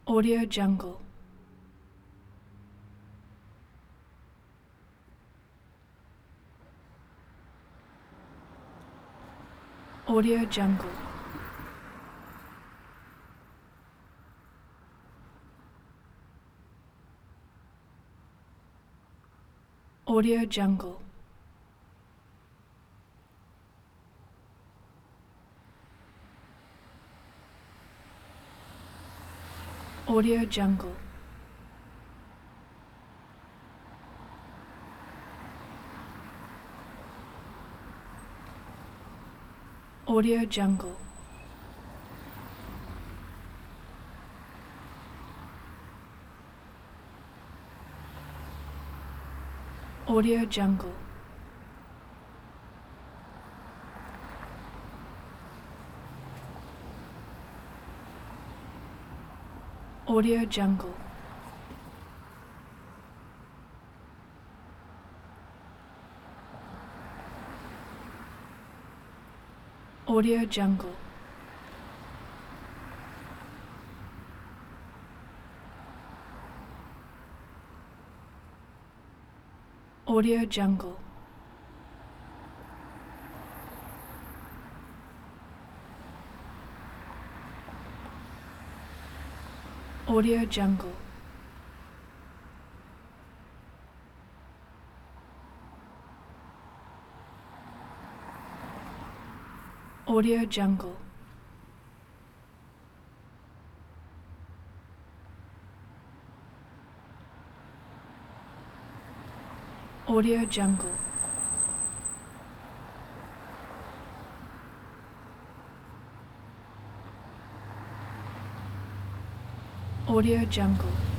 Audio Jungle. Audio Jungle. Audio Jungle. Audio Jungle. Audio Jungle. Audio Jungle. Audio Jungle. Audio Jungle. Audio Jungle. Audio Jungle. Audio Jungle. Audio Jungle. Audio Jungle.